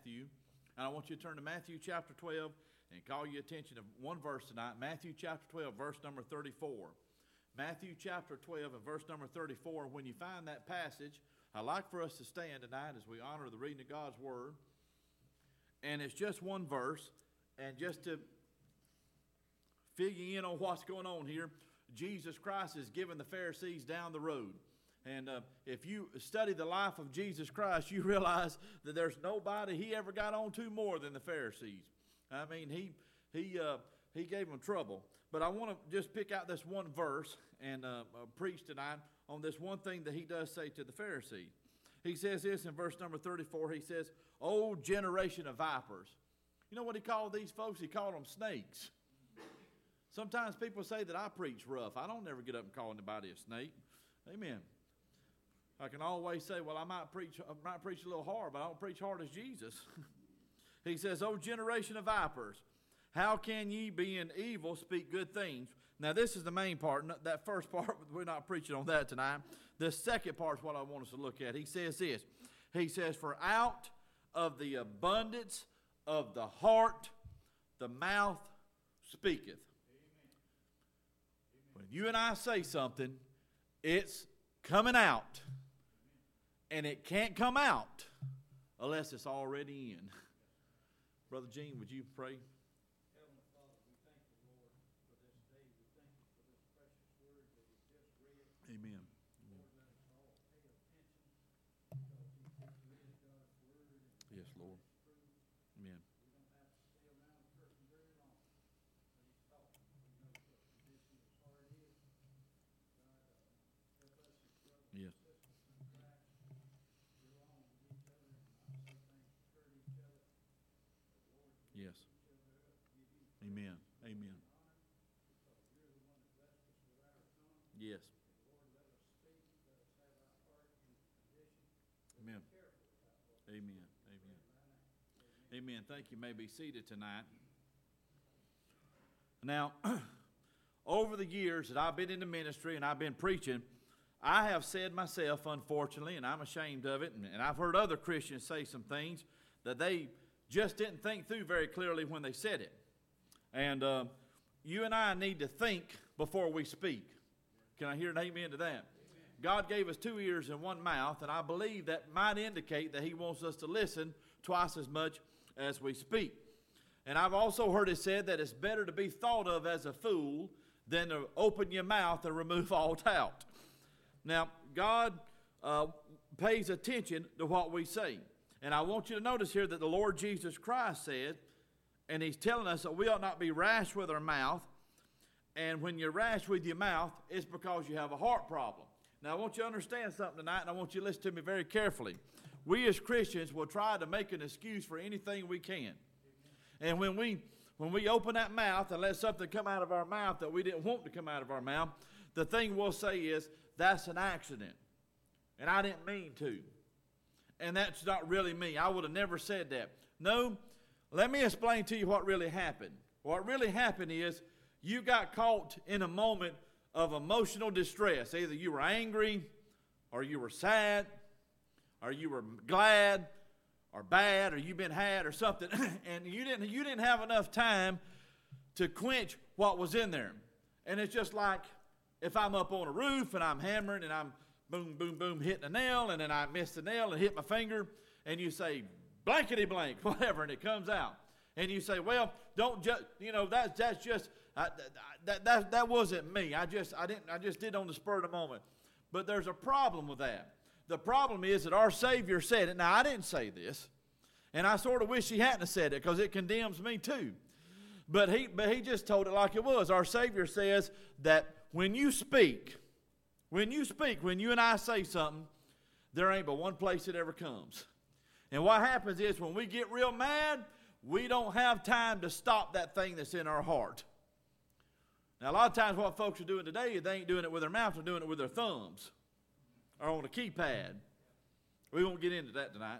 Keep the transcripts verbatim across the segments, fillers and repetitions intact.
Matthew. And I want you to turn to Matthew chapter twelve and call your attention to one verse tonight. Matthew chapter twelve, verse number thirty-four. Matthew chapter twelve and verse number thirty-four. When you find that passage, I'd like for us to stand tonight as we honor the reading of God's Word. And it's just one verse. And just to fill you in on what's going on here, Jesus Christ is giving the Pharisees down the road. And uh, if you study the life of Jesus Christ, you realize that there's nobody he ever got on to more than the Pharisees. I mean, he he uh, he gave them trouble. But I want to just pick out this one verse and uh, uh, preach tonight on this one thing that he does say to the Pharisees. He says this in verse number thirty-four. He says, "O generation of vipers." You know what he called these folks? He called them snakes. Sometimes people say that I preach rough. I don't ever get up and call anybody a snake. Amen. I can always say, well, I might preach, I might preach a little hard, but I don't preach hard as Jesus. He says, "O generation of vipers, how can ye, being evil, speak good things?" Now, this is the main part. That first part, we're not preaching on that tonight. The second part is what I want us to look at. He says this. He says, "For out of the abundance of the heart, the mouth speaketh." When you and I say something, it's coming out. And it can't come out unless it's already in. Brother Gene, would you pray? Heavenly Father, we thank you, Lord, for this day. We thank you for this precious word that we just read. Amen. Lord, let us all pay attention because you created God's word. And Yes, Lord. Amen. we don't have to stay around a person very long. But he's talking. We know what condition his heart is. God, uh, help us as brothers Yes. and sisters in Christ. Get along with each other and not say things to hurt each other. But Lord, to Yes. lift each other up, give you Amen. Amen. honor because you're the one that blessed us with our tongue. Yes. Lord, let us speak. Let us have our heart in condition. Amen. Be careful about what we Amen. Amen. Amen. Thank you. You may be seated tonight. Now, over the years that I've been in the ministry and I've been preaching, I have said myself, unfortunately, and I'm ashamed of it, and, and I've heard other Christians say some things that they just didn't think through very clearly when they said it. And uh, you and I need to think before we speak. Can I hear an amen to that? Amen. God gave us two ears and one mouth, and I believe that might indicate that he wants us to listen twice as much as we speak. And I've also heard it said that it's better to be thought of as a fool than to open your mouth and remove all doubt. Now, God uh, pays attention to what we say. And I want you to notice here that the Lord Jesus Christ said, and he's telling us that we ought not be rash with our mouth. And when you're rash with your mouth, it's because you have a heart problem. Now, I want you to understand something tonight, and I want you to listen to me very carefully. We as Christians will try to make an excuse for anything we can. And when we when we open that mouth and let something come out of our mouth that we didn't want to come out of our mouth, the thing we'll say is, that's an accident. And I didn't mean to. And that's not really me. I would have never said that. No, let me explain to you what really happened. What really happened is you got caught in a moment of emotional distress. Either you were angry, or you were sad, or you were glad, or bad, or you've been had, or something. And you didn't, you didn't have enough time to quench what was in there. And it's just like if I'm up on a roof and I'm hammering and I'm boom, boom, boom, hitting a nail, and then I miss the nail and hit my finger, and you say, blankety blank, whatever, and it comes out. And you say, well, don't just, you know, that's that's just, I, that, that, that wasn't me. I just, I didn't, I just did on the spur of the moment. But there's a problem with that. The problem is that our Savior said it. Now, I didn't say this, and I sort of wish he hadn't said it because it condemns me too. But he, but he just told it like it was. Our Savior says that when you speak, when you speak, when you and I say something, there ain't but one place it ever comes. And what happens is when we get real mad, we don't have time to stop that thing that's in our heart. Now, a lot of times what folks are doing today is they ain't doing it with their mouth, they're doing it with their thumbs or on a keypad. We won't get into that tonight.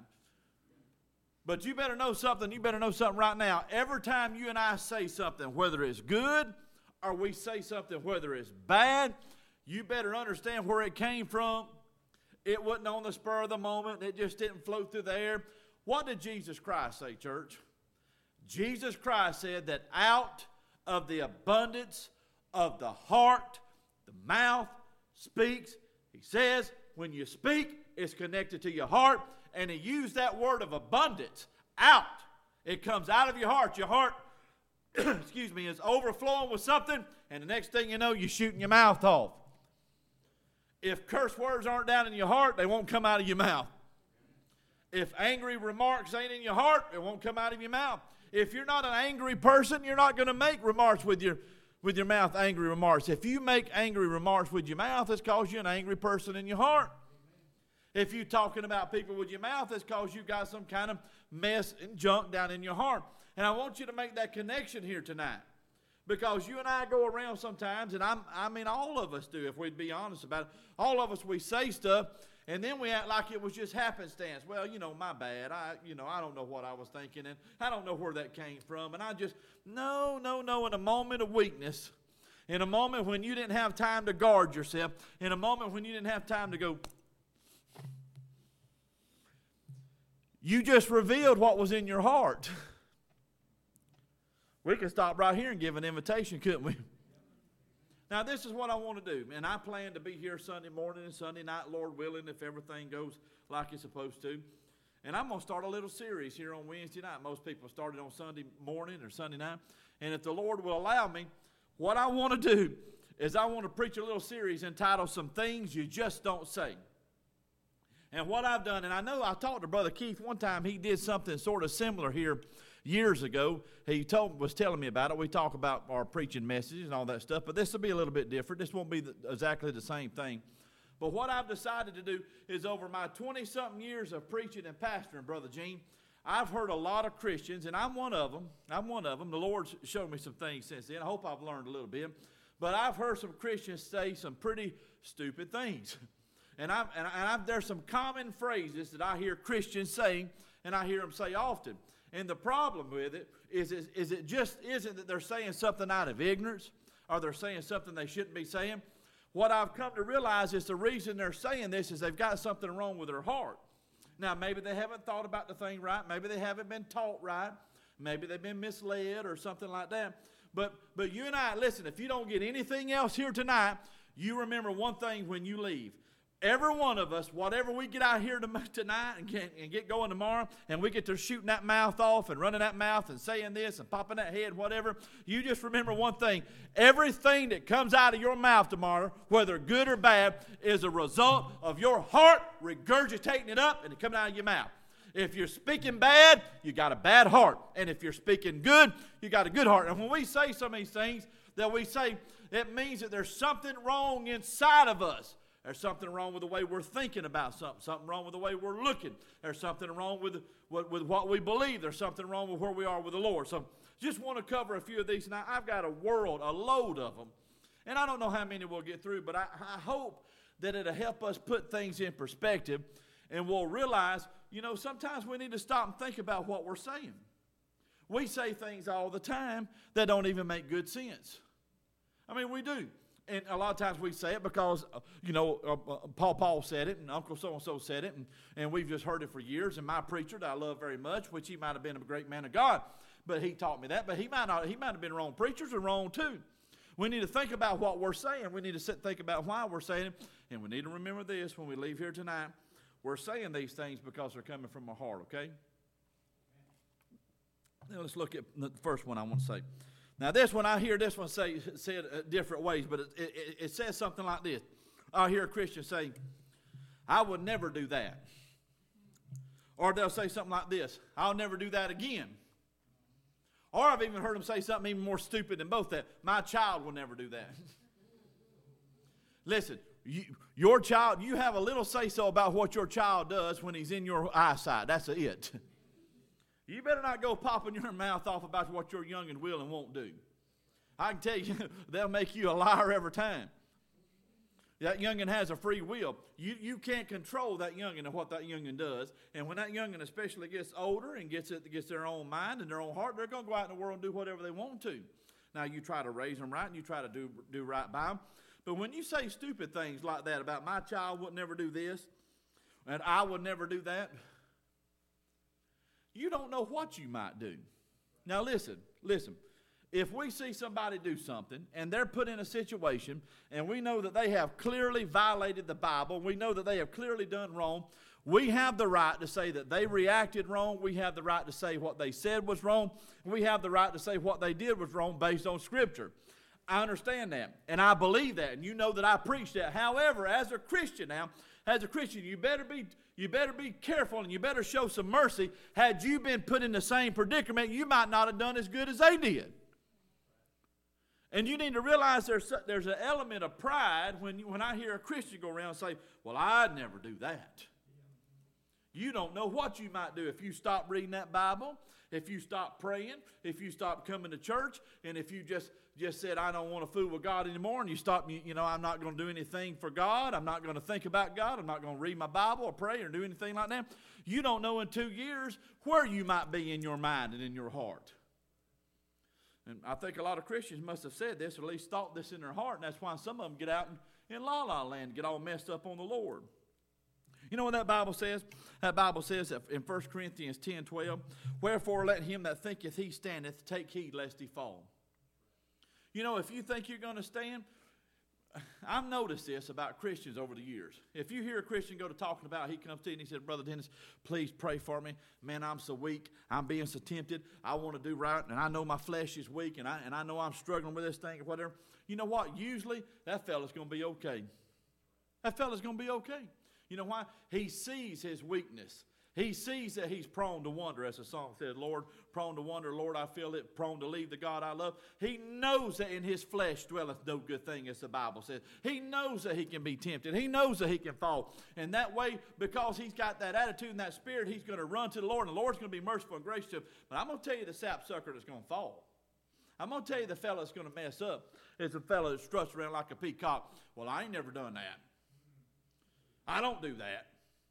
But you better know something. You better know something right now. Every time you and I say something, whether it's good or we say something, whether it's bad, you better understand where it came from. It wasn't on the spur of the moment. It just didn't float through the air. What did Jesus Christ say, church? Jesus Christ said that out of the abundance of the heart, the mouth speaks. He says when you speak, it's connected to your heart. And he used that word of abundance, out. It comes out of your heart. Your heart, excuse me, is overflowing with something. And the next thing you know, you're shooting your mouth off. If curse words aren't down in your heart, they won't come out of your mouth. If angry remarks ain't in your heart, it won't come out of your mouth. If you're not an angry person, you're not going to make remarks with your with your mouth, angry remarks. If you make angry remarks with your mouth, it's because you're an angry person in your heart. If you're talking about people with your mouth, it's because you got some kind of mess and junk down in your heart. And I want you to make that connection here tonight. Because you and I go around sometimes, and I'm, I mean all of us do, if we'd be honest about it. All of us, we say stuff, and then we act like it was just happenstance. Well, you know, my bad. I, you know, I don't know what I was thinking, and I don't know where that came from. And I just, no, no, no, in a moment of weakness, in a moment when you didn't have time to guard yourself, in a moment when you didn't have time to go, you just revealed what was in your heart. We could stop right here and give an invitation, couldn't we? Now, this is what I want to do. And I plan to be here Sunday morning and Sunday night, Lord willing, if everything goes like it's supposed to. And I'm going to start a little series here on Wednesday night. Most people started on Sunday morning or Sunday night. And if the Lord will allow me, what I want to do is I want to preach a little series entitled Some Things You Just Don't Say. And what I've done, and I know I talked to Brother Keith one time, he did something sort of similar here years ago. He told was telling me about it. We talk about our preaching messages and all that stuff, but this will be a little bit different. This won't be the, exactly the same thing. But what I've decided to do is over my twenty-something years of preaching and pastoring, Brother Gene, I've heard a lot of Christians, and I'm one of them. I'm one of them. The Lord's shown me some things since then. I hope I've learned a little bit. But I've heard some Christians say some pretty stupid things. And, I'm, and, I, and I'm, there's some common phrases that I hear Christians saying, and I hear them say often. And the problem with it is, is, is it just isn't that they're saying something out of ignorance or they're saying something they shouldn't be saying. What I've come to realize is the reason they're saying this is they've got something wrong with their heart. Now, maybe they haven't thought about the thing right. Maybe they haven't been taught right. Maybe they've been misled or something like that. But, but you and I, listen, if you don't get anything else here tonight, you remember one thing when you leave. Every one of us, whatever we get out here tonight and get, and get going tomorrow, and we get to shooting that mouth off and running that mouth and saying this and popping that head, whatever, you just remember one thing. Everything that comes out of your mouth tomorrow, whether good or bad, is a result of your heart regurgitating it up and it coming out of your mouth. If you're speaking bad, you got a bad heart. And if you're speaking good, you got a good heart. And when we say some of these things that we say, it means that there's something wrong inside of us. There's something wrong with the way we're thinking about something. Something wrong with the way we're looking. There's something wrong with, with, with what we believe. There's something wrong with where we are with the Lord. So just want to cover a few of these. Now, I've got a world, a load of them. And I don't know how many we'll get through, but I, I hope that it'll help us put things in perspective. And we'll realize, you know, sometimes we need to stop and think about what we're saying. We say things all the time that don't even make good sense. I mean, we do. And a lot of times we say it because, uh, you know, uh, uh, Paul Paul said it and Uncle so-and-so said it, and, and we've just heard it for years. And my preacher that I love very much, which he might have been a great man of God, but he taught me that. But he might not. He might have been wrong. Preachers are wrong too. We need to think about what we're saying. We need to sit, think about why we're saying it. And we need to remember this when we leave here tonight. We're saying these things because they're coming from our heart, okay? Now let's look at the first one I want to say. Now, this one, I hear this one say, said different ways, but it, it, it says something like this. I hear a Christian say, I would never do that. Or they'll say something like this, I'll never do that again. Or I've even heard them say something even more stupid than both that. My child will never do that. Listen, you, your child, you have a little say-so about what your child does when he's in your eyesight. That's it. You better not go popping your mouth off about what your youngin' will and won't do. I can tell you, they'll make you a liar every time. That youngin' has a free will. You, you can't control that youngin' and what that youngin' does. And when that youngin' especially gets older and gets it, gets their own mind and their own heart, they're going to go out in the world and do whatever they want to. Now, you try to raise them right and you try to do, do right by them. But when you say stupid things like that about my child would never do this and I would never do that, you don't know what you might do. Now listen, listen. If we see somebody do something and they're put in a situation and we know that they have clearly violated the Bible, we know that they have clearly done wrong, we have the right to say that they reacted wrong. We have the right to say what they said was wrong. We have the right to say what they did was wrong based on Scripture. I understand that, and I believe that, and you know that I preach that. However, as a Christian now, as a Christian, you better be you better be careful and you better show some mercy. Had you been put in the same predicament, you might not have done as good as they did. And you need to realize there's there's an element of pride when you, when I hear a Christian go around and say, "Well, I'd never do that." You don't know what you might do if you stop reading that Bible, if you stop praying, if you stop coming to church, and if you just, just said, I don't want to fool with God anymore, and you stop, you, you know, I'm not going to do anything for God, I'm not going to think about God, I'm not going to read my Bible or pray or do anything like that. You don't know in two years where you might be in your mind and in your heart. And I think a lot of Christians must have said this, or at least thought this in their heart, and that's why some of them get out in, in la-la land, get all messed up on the Lord. You know what that Bible says? That Bible says in First Corinthians ten twelve, wherefore let him that thinketh he standeth take heed lest he fall. You know, if you think you're going to stand, I've noticed this about Christians over the years. If you hear a Christian go to talking about, he comes to you and he said, Brother Dennis, please pray for me. Man, I'm so weak. I'm being so tempted. I want to do right, and I know my flesh is weak, and I, and I know I'm struggling with this thing or whatever. You know what? Usually, that fella's going to be okay. That fella's going to be okay. You know why? He sees his weakness. He sees that he's prone to wander, as the song said, Lord, prone to wander, Lord, I feel it, prone to leave the God I love. He knows that in his flesh dwelleth no good thing, as the Bible says. He knows that he can be tempted. He knows that he can fall. And that way, because he's got that attitude and that spirit, he's going to run to the Lord, and the Lord's going to be merciful and gracious to him. But I'm going to tell you the sapsucker that's going to fall. I'm going to tell you the fella that's going to mess up is the fella that struts around like a peacock. Well, I ain't never done that. I don't do that.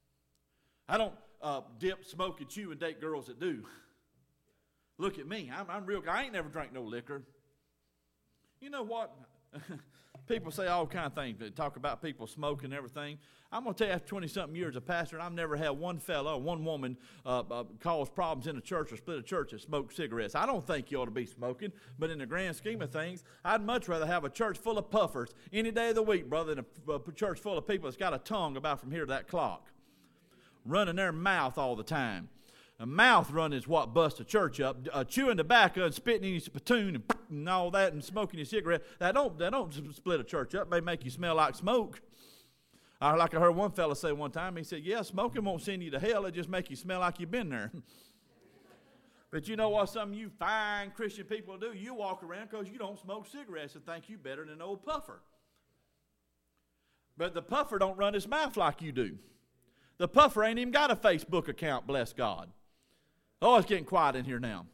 I don't uh, dip, smoke, and chew and date girls that do. Look at me. I'm, I'm real. I ain't never drank no liquor. You know what? People say all kind of things. They talk about people smoking and everything. I'm going to tell you, after twenty-something years as a pastor, I've never had one fellow, one woman uh, uh, cause problems in a church or split a church that smoked cigarettes. I don't think you ought to be smoking, but in the grand scheme of things, I'd much rather have a church full of puffers any day of the week, brother, than a, a church full of people that's got a tongue about from here to that clock, running their mouth all the time. A mouth running is what busts a church up. Uh, chewing tobacco and spitting in your spittoon and, and all that and smoking your cigarette, that don't, that don't split a church up. They make you smell like smoke. Uh, like I heard one fella say one time, he said, yeah, smoking won't send you to hell. It just make you smell like you've been there. But you know what some of you fine Christian people do? You walk around because you don't smoke cigarettes and think you better than an old puffer. But the puffer don't run his mouth like you do. The puffer ain't even got a Facebook account, bless God. Oh, it's getting quiet in here now.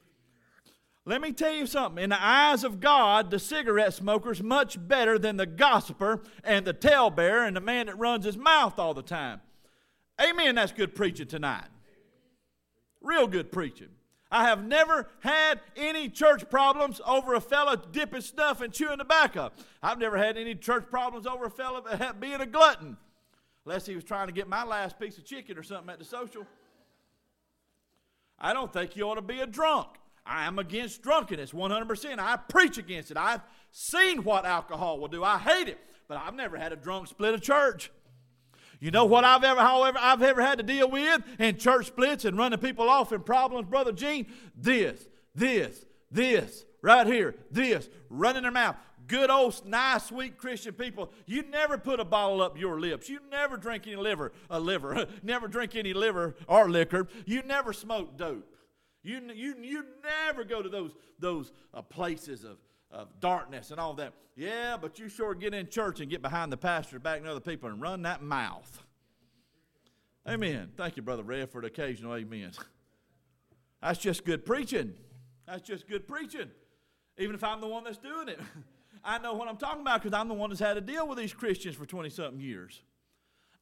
Let me tell you something. In the eyes of God, the cigarette smoker's much better than the gossiper and the talebearer and the man that runs his mouth all the time. Amen, that's good preaching tonight. Real good preaching. I have never had any church problems over a fella dipping snuff and chewing tobacco. I've never had any church problems over a fella being a glutton. Unless he was trying to get my last piece of chicken or something at the social. I don't think you ought to be a drunk. I am against drunkenness one hundred percent. I preach against it. I've seen what alcohol will do. I hate it. But I've never had a drunk split a church. You know what I've ever, however, I've ever had to deal with in church splits and running people off in problems, Brother Gene? This, this, this, right here, this, running their mouth. Good old, nice, sweet Christian people. You never put a bottle up your lips. You never drink any liver, a liver. Never drink any liver or liquor. You never smoke dope. You you you never go to those those uh, places of, of darkness and all that. Yeah, but you sure get in church and get behind the pastor, back and other people, and run that mouth. Amen. Thank you, Brother Red, for the occasional amen. That's just good preaching. That's just good preaching. Even if I'm the one that's doing it. I know what I'm talking about because I'm the one that's had to deal with these Christians for twenty-something years.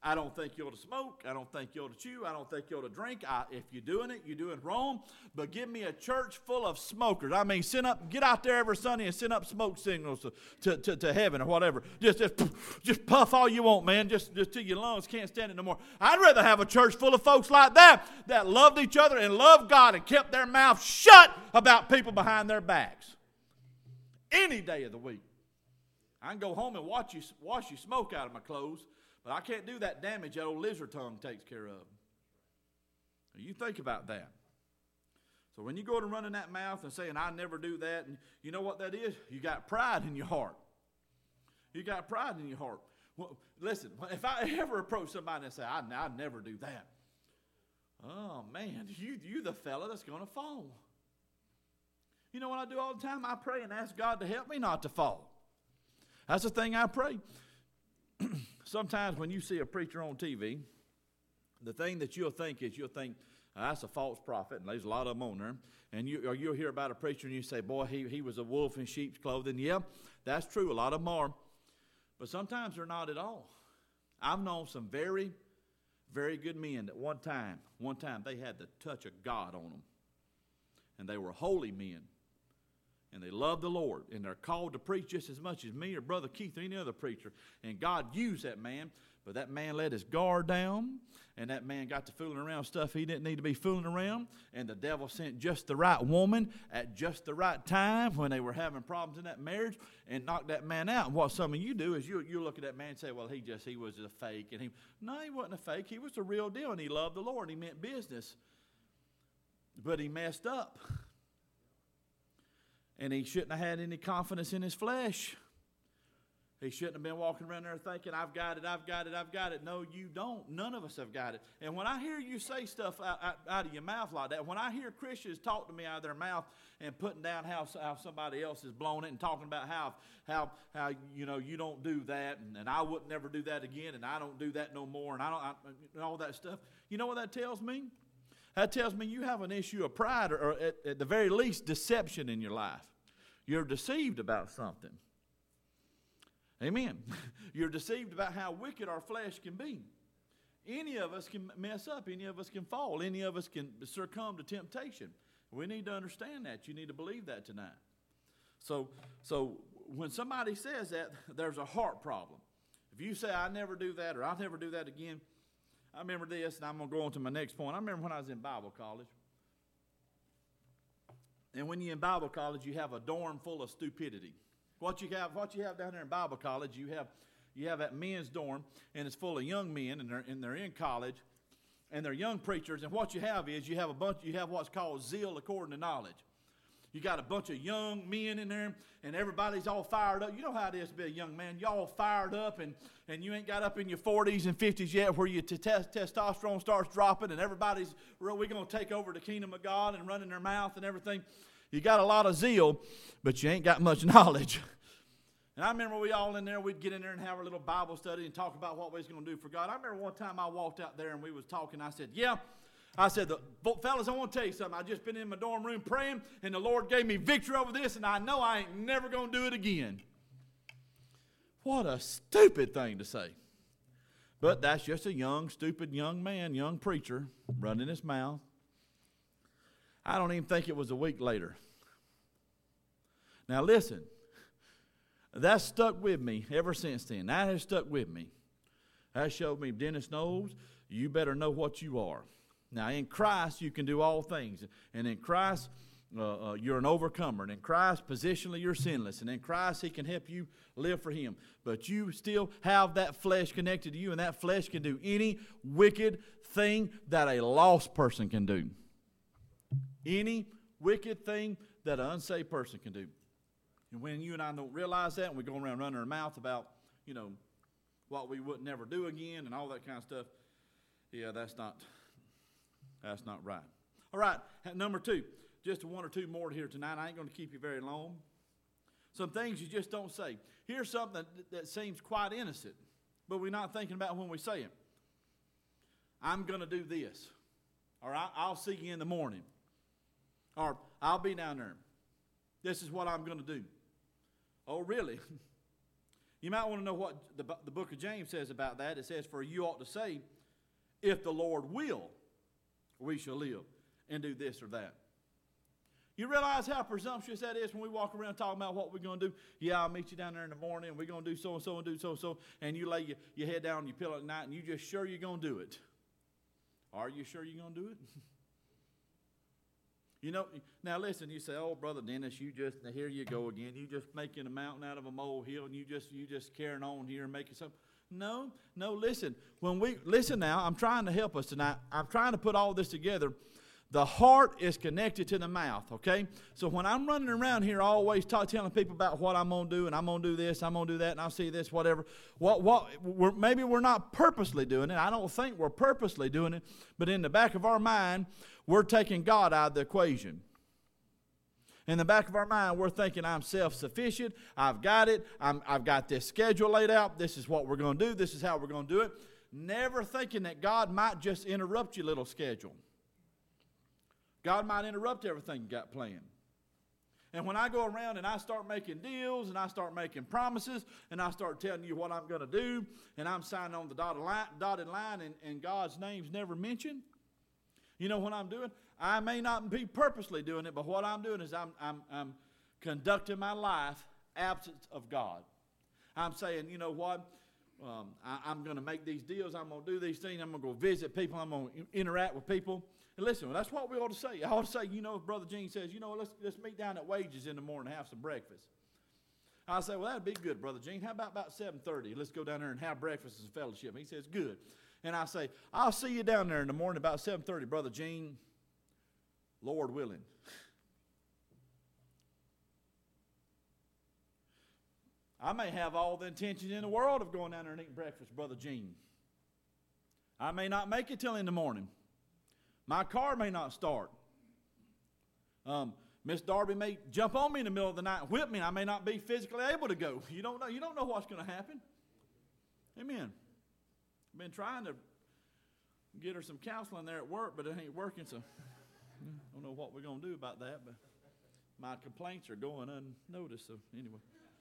I don't think you ought to smoke. I don't think you ought to chew. I don't think you ought to drink. I, if you're doing it, you're doing it wrong. But give me a church full of smokers. I mean, send up, get out there every Sunday and send up smoke signals to, to, to, to heaven or whatever. Just, just, just puff all you want, man, just, just till your lungs can't stand it no more. I'd rather have a church full of folks like that that loved each other and loved God and kept their mouth shut about people behind their backs. Any day of the week. I can go home and watch you, wash you smoke out of my clothes. But I can't do that damage that old lizard tongue takes care of. You think about that. So when you go to running that mouth and saying, I never do that, and you know what that is? You got pride in your heart. You got pride in your heart. Well, listen, if I ever approach somebody and say, I, I never do that. Oh, man, you, you're the fella that's going to fall. You know what I do all the time? I pray and ask God to help me not to fall. That's the thing I pray. Sometimes when you see a preacher on T V, the thing that you'll think is you'll think, oh, that's a false prophet, and there's a lot of them on there. And you, or you'll hear about a preacher and you say, boy, he, he was a wolf in sheep's clothing. Yeah, that's true. A lot of them are. But sometimes they're not at all. I've known some very, very good men that one time, one time they had the touch of God on them. And they were holy men. And they love the Lord. And they're called to preach just as much as me or Brother Keith or any other preacher. And God used that man. But that man let his guard down. And that man got to fooling around stuff he didn't need to be fooling around. And the devil sent just the right woman at just the right time when they were having problems in that marriage and knocked that man out. And what some of you do is you, you look at that man and say, well, he just, he was a fake. And he, no, he wasn't a fake. He was the real deal. And he loved the Lord. He meant business. But he messed up. And he shouldn't have had any confidence in his flesh. He shouldn't have been walking around there thinking, I've got it, I've got it, I've got it. No, you don't. None of us have got it. And when I hear you say stuff out, out, out of your mouth like that, when I hear Christians talk to me out of their mouth and putting down how, how somebody else has blown it and talking about how, how, how you know, you don't do that and, and I would never do that again and I don't do that no more and I don't, I, and all that stuff. You know what that tells me? That tells me you have an issue of pride or, or at, at the very least deception in your life. You're deceived about something. Amen. You're deceived about how wicked our flesh can be. Any of us can mess up. Any of us can fall. Any of us can succumb to temptation. We need to understand that. You need to believe that tonight. So, so when somebody says that, there's a heart problem. If you say, I never do that or I'll never do that again, I remember this, and I'm going to go on to my next point. I remember when I was in Bible college. And when you're in Bible college, you have a dorm full of stupidity. What you have, what you have down there in Bible college, you have, you have that men's dorm, and it's full of young men, and they're, and they're in college, and they're young preachers. And what you have is you have a bunch. You have what's called zeal according to knowledge. You got a bunch of young men in there, and everybody's all fired up. You know how it is to be a young man. Y'all fired up, and, and you ain't got up in your forties and fifties yet where your t- testosterone starts dropping, and everybody's, we're going to take over the kingdom of God and running their mouth and everything. You got a lot of zeal, but you ain't got much knowledge. And I remember we all in there, we'd get in there and have our little Bible study and talk about what we was going to do for God. I remember one time I walked out there and we was talking. I said, yeah. I said, the, fellas, I want to tell you something. I just been in my dorm room praying, and the Lord gave me victory over this, and I know I ain't never going to do it again. What a stupid thing to say. But that's just a young, stupid young man, young preacher, running his mouth. I don't even think it was a week later. Now listen, that stuck with me ever since then. That has stuck with me. That showed me, Dennis knows, you better know what you are. Now, in Christ, you can do all things. And in Christ, uh, uh, you're an overcomer. And in Christ, positionally, you're sinless. And in Christ, He can help you live for Him. But you still have that flesh connected to you, and that flesh can do any wicked thing that a lost person can do. Any wicked thing that an unsaved person can do. And when you and I don't realize that, and we go around running our mouth about, you know, what we would never do again and all that kind of stuff, yeah, that's not... That's not right. All right, number two, just one or two more here tonight. I ain't going to keep you very long. Some things you just don't say. Here's something that, that seems quite innocent, but we're not thinking about when we say it. I'm going to do this. Or I, I'll see you in the morning. Or I'll be down there. This is what I'm going to do. Oh, really? You might want to know what the, the book of James says about that. It says, for you ought to say, if the Lord will, we shall live and do this or that. You realize how presumptuous that is when we walk around talking about what we're going to do? Yeah, I'll meet you down there in the morning, and we're going to do so-and-so and do so-and-so, and you lay your, your head down on your pillow at night, and you just sure you're going to do it. Are you sure you're going to do it? You know, now listen, you say, oh, Brother Dennis, you just, here you go again. You just making a mountain out of a molehill, and you just, you just carrying on here and making something. No, no, listen. When we, listen now, I'm trying to help us tonight. I'm trying to put all this together. The heart is connected to the mouth, okay? So when I'm running around here always talk, telling people about what I'm going to do, and I'm going to do this, I'm going to do that, and I'll see this, whatever, what, what, we're, maybe we're not purposely doing it. I don't think we're purposely doing it, but in the back of our mind, we're taking God out of the equation. In the back of our mind, we're thinking, I'm self-sufficient, I've got it, I'm, I've got this schedule laid out, this is what we're going to do, this is how we're going to do it. Never thinking that God might just interrupt your little schedule. God might interrupt everything you got planned. And when I go around and I start making deals and I start making promises and I start telling you what I'm going to do and I'm signing on the dotted line, dotted line and, and God's name's never mentioned, you know what I'm doing? I may not be purposely doing it, but what I'm doing is I'm, I'm, I'm conducting my life absent of God. I'm saying, you know what? Um, I, I'm going to make these deals. I'm going to do these things. I'm going to go visit people. I'm going to interact with people. And listen, that's what we ought to say. I ought to say, you know, if Brother Gene says, you know, let's, let's meet down at Wages in the morning and have some breakfast. I'll say, well, that'd be good, Brother Gene. How about about seven thirty? Let's go down there and have breakfast and fellowship. He says, good. And I say, I'll see you down there in the morning about seven thirty, Brother Gene, Lord willing. I may have all the intentions in the world of going down there and eating breakfast, Brother Gene. I may not make it till in the morning. My car may not start. Um, Miss Darby may jump on me in the middle of the night and whip me. I may not be physically able to go. You don't know. You don't know what's going to happen. Amen. I've been trying to get her some counseling there at work, but it ain't working. So I don't know what we're going to do about that. But my complaints are going unnoticed. So anyway.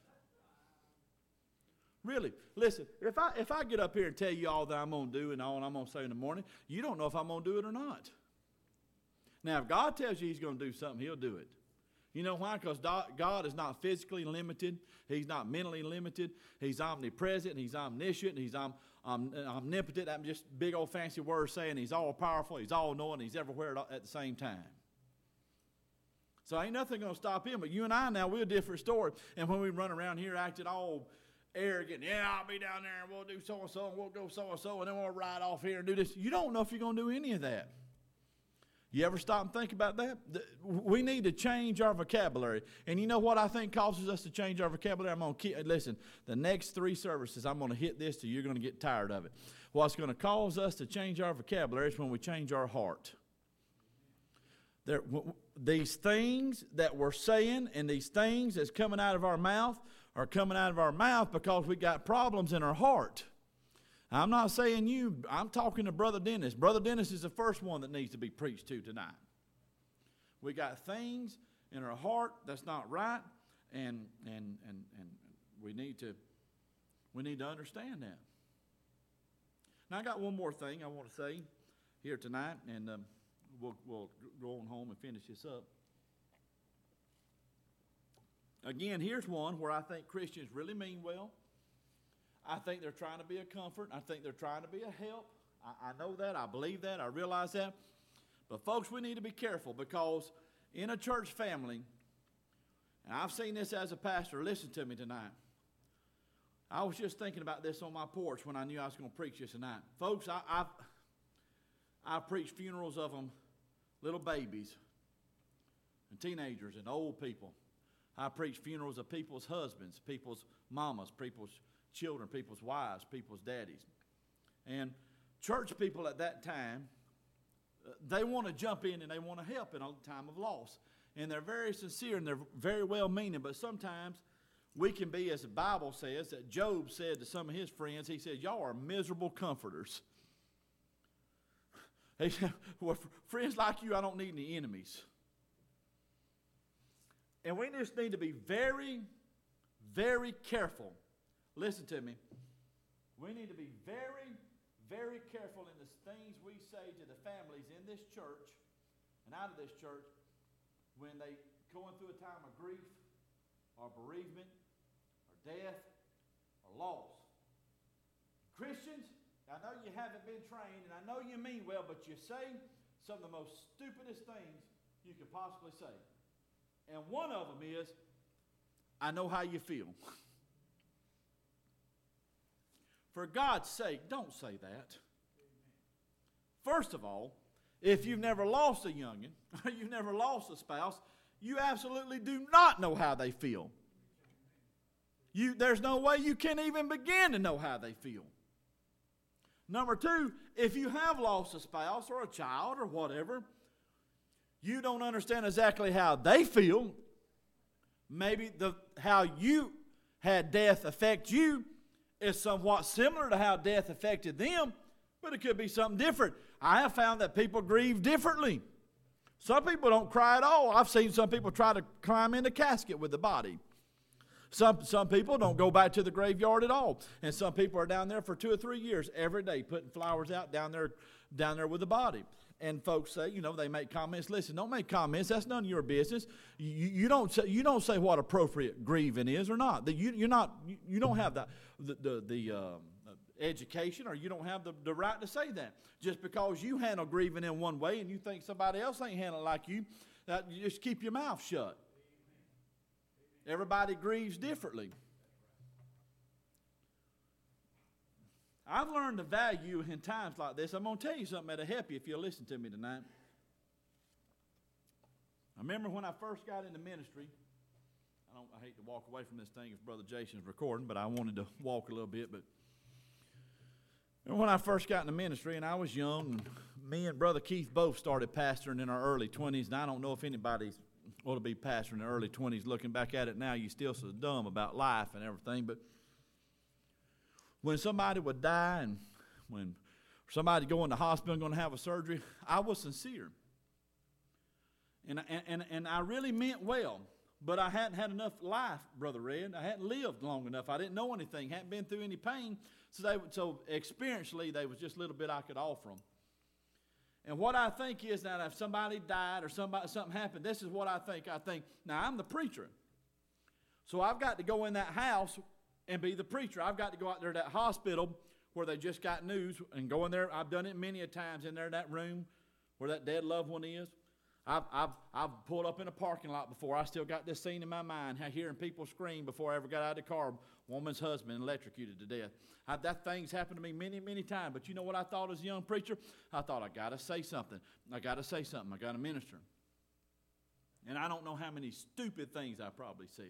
Really, listen, if I if I get up here and tell you all that I'm going to do and all I'm going to say in the morning, you don't know if I'm going to do it or not. Now, if God tells you he's going to do something, he'll do it. You know why? Because God is not physically limited. He's not mentally limited. He's omnipresent. He's omniscient. He's om, om, omnipotent. I'm just big old fancy words saying he's all powerful. He's all knowing. He's everywhere at the same time. So ain't nothing going to stop him. But you and I now, we're a different story. And when we run around here acting all arrogant, yeah, I'll be down there and we'll do so-and-so and we'll go so-and-so and then we'll ride off here and do this. You don't know if you're going to do any of that. You ever stop and think about that? We need to change our vocabulary. And you know what I think causes us to change our vocabulary? I'm going to keep, listen, the next three services, I'm going to hit this till you're going to get tired of it. What's going to cause us to change our vocabulary is when we change our heart. There, these things that we're saying and these things that's coming out of our mouth are coming out of our mouth because we got problems in our heart. I'm not saying you, I'm talking to Brother Dennis. Brother Dennis is the first one that needs to be preached to tonight. We got things in our heart that's not right, and and and and we need to we need to understand that. Now I got one more thing I want to say here tonight, and um, we'll we'll go on home and finish this up. Again, here's one where I think Christians really mean well. I think they're trying to be a comfort. I think they're trying to be a help. I, I know that. I believe that. I realize that. But folks, we need to be careful because in a church family, and I've seen this as a pastor, listen to me tonight. I was just thinking about this on my porch when I knew I was going to preach this tonight. Folks, I, I've, I've preached funerals of them, little babies and teenagers and old people. I preach funerals of people's husbands, people's mamas, people's children, people's wives, people's daddies. And church people at that time, uh, they want to jump in and they want to help in a time of loss. And they're very sincere and they're very well-meaning, but sometimes we can be, as the Bible says, that Job said to some of his friends, he said, y'all are miserable comforters. He said, well, friends like you, I don't need any enemies. And we just need to be very, very careful Listen to me. We need to be very, very careful in the things we say to the families in this church and out of this church when they going through a time of grief or bereavement or death or loss. Christians, I know you haven't been trained, and I know you mean well, but you say some of the most stupidest things you could possibly say. And one of them is, I know how you feel. For God's sake, don't say that. First of all, if you've never lost a youngin, or you've never lost a spouse, you absolutely do not know how they feel. You, there's no way you can even begin to know how they feel. Number two, if you have lost a spouse or a child or whatever, you don't understand exactly how they feel. Maybe the how you had death affect you is somewhat similar to how death affected them, but it could be something different. I have found that people grieve differently. Some people don't cry at all. I've seen some people try to climb in the casket with the body. Some, some people don't go back to the graveyard at all. And some people are down there for two or three years every day putting flowers out down there, down there with the body. And folks say, you know, they make comments. Listen, don't make comments. That's none of your business. You, you, don't, say, you don't say what appropriate grieving is or not. That you, you're not you, you don't have the, the, the, the um, education, or you don't have the, the right to say that. Just because you handle grieving in one way and you think somebody else ain't handling like you, that you just keep your mouth shut. Everybody grieves differently. I've learned the value in times like this. I'm going to tell you something that'll help you if you'll listen to me tonight. I remember when I first got into ministry. I don't. I hate to walk away from this thing if Brother Jason's recording, but I wanted to walk a little bit. But when I first got into ministry, and I was young, and me and Brother Keith both started pastoring in our early twenties, and I don't know if anybody's ought to be pastoring in the early twenties. Looking back at it now, you still so dumb about life and everything. But when somebody would die and when somebody go in the hospital and going to have a surgery, I was sincere. And, and, and I really meant well. But I hadn't had enough life, Brother Red. I hadn't lived long enough. I didn't know anything. Hadn't been through any pain. So, they, so experientially, there was just a little bit I could offer them. And what I think is that if somebody died or somebody, something happened, this is what I think. I think, now I'm the preacher. So I've got to go in that house and be the preacher. I've got to go out there to that hospital where they just got news and go in there. I've done it many a times in there, that room where that dead loved one is. I've, I've, I've pulled up in a parking lot before. I still got this scene in my mind, hearing people scream before I ever got out of the car. Woman's husband electrocuted to death. I, that thing's happened to me many, many times. But you know what I thought as a young preacher? I thought, I got to say something. I got to say something. I got to minister. And I don't know how many stupid things I probably said.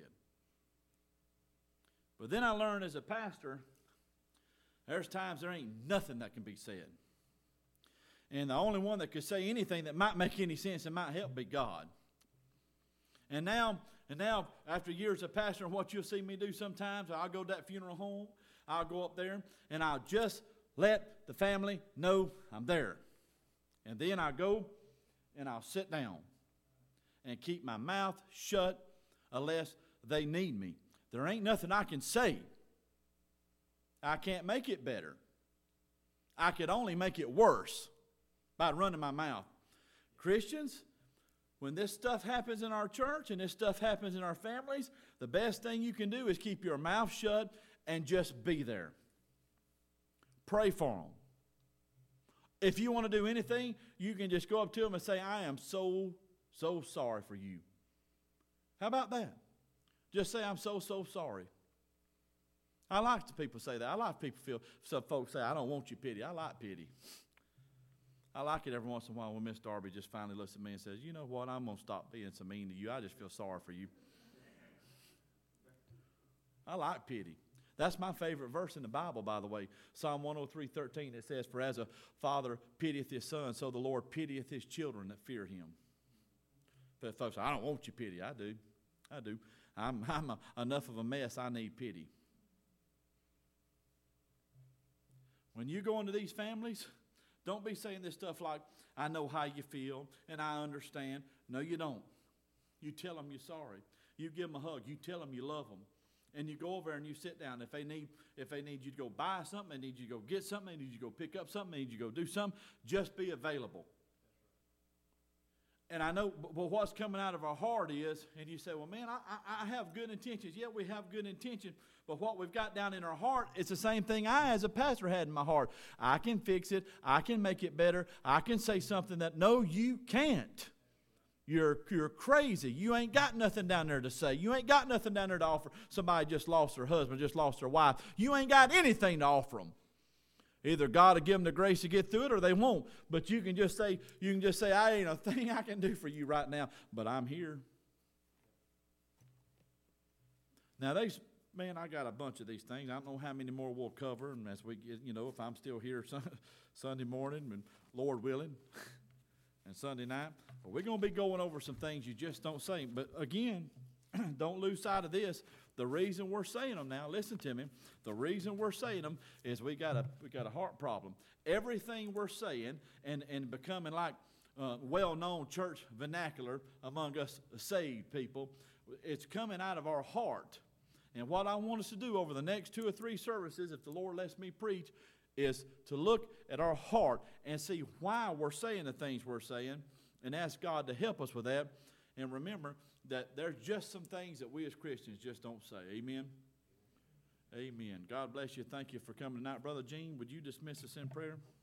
But then I learned as a pastor, there's times there ain't nothing that can be said. And the only one that could say anything that might make any sense and might help be God. And now, and now after years of pastoring, what you'll see me do sometimes, I'll go to that funeral home, I'll go up there, and I'll just let the family know I'm there. And then I'll go and I'll sit down and keep my mouth shut unless they need me. There ain't nothing I can say. I can't make it better. I could only make it worse by running my mouth. Christians, when this stuff happens in our church and this stuff happens in our families, the best thing you can do is keep your mouth shut and just be there. Pray for them. If you want to do anything, you can just go up to them and say, I am so, so sorry for you. How about that? Just say, I'm so, so sorry. I like the people say that. I like people feel, some folks say, I don't want your pity. I like pity. I like it every once in a while when Miss Darby just finally looks at me and says, you know what, I'm going to stop being so mean to you. I just feel sorry for you. I like pity. That's my favorite verse in the Bible, by the way. Psalm one oh three, thirteen, it says, for as a father pitieth his son, so the Lord pitieth his children that fear him. But folks, I don't want your pity. I do. I do. I'm, I'm a, enough of a mess. I need pity. When you go into these families, don't be saying this stuff like, I know how you feel and I understand. No, you don't. You tell them you're sorry. You give them a hug. You tell them you love them. And you go over there and you sit down. If they need, if they need you to go buy something, they need you to go get something, they need you to go pick up something, they need you to go do something, just be available. And I know, but what's coming out of our heart is, and you say, well, man, I, I, I have good intentions. Yeah, we have good intentions, but what we've got down in our heart, it's the same thing I, as a pastor, had in my heart. I can fix it. I can make it better. I can say something that, no, you can't. You're, you're crazy. You ain't got nothing down there to say. You ain't got nothing down there to offer. Somebody just lost their husband, just lost their wife. You ain't got anything to offer them. Either God will give them the grace to get through it, or they won't. But you can just say, you can just say, I ain't a thing I can do for you right now, but I'm here. Now, these, man, I got a bunch of these things. I don't know how many more we'll cover, and as we get, you know, if I'm still here Sunday morning, and Lord willing, and Sunday night, but we're going to be going over some things you just don't say. But again, don't lose sight of this. The reason we're saying them now, listen to me, the reason we're saying them is we got a we got a heart problem. Everything we're saying and, and becoming like uh, well-known church vernacular among us saved people, it's coming out of our heart. And what I want us to do over the next two or three services, if the Lord lets me preach, is to look at our heart and see why we're saying the things we're saying and ask God to help us with that. And remember that there's just some things that we as Christians just don't say. Amen? Amen. God bless you. Thank you for coming tonight. Brother Gene, would you dismiss us in prayer?